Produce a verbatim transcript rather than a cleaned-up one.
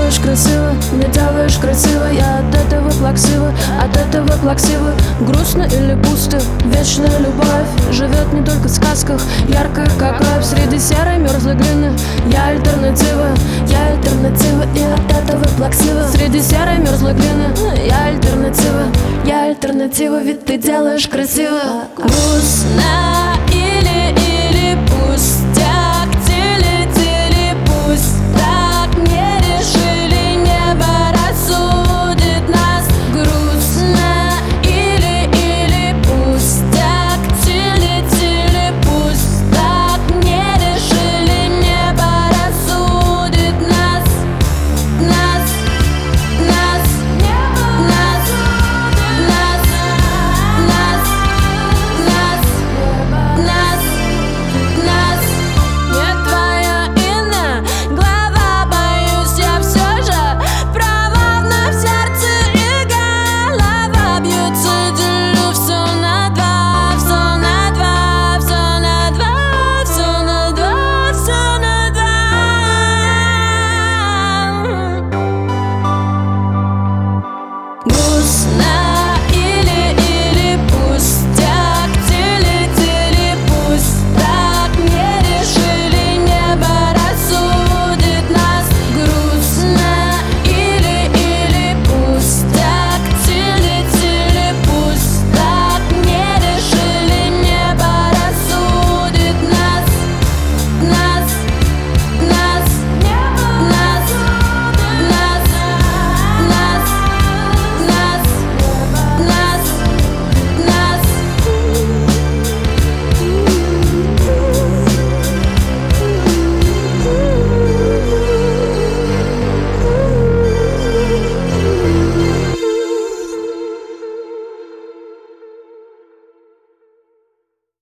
делаешь красиво, не делаешь красиво. Я от этого плаксива, от этого плаксива. Грустно или пусто, вечная любовь живет не только в сказках, яркая как райб среди серой мерзлой глины. Я альтернатива, я альтернатива, и от этого плаксива. Среди серой мерзлой глины я альтернатива, я альтернатива, ведь ты делаешь красиво. Грустно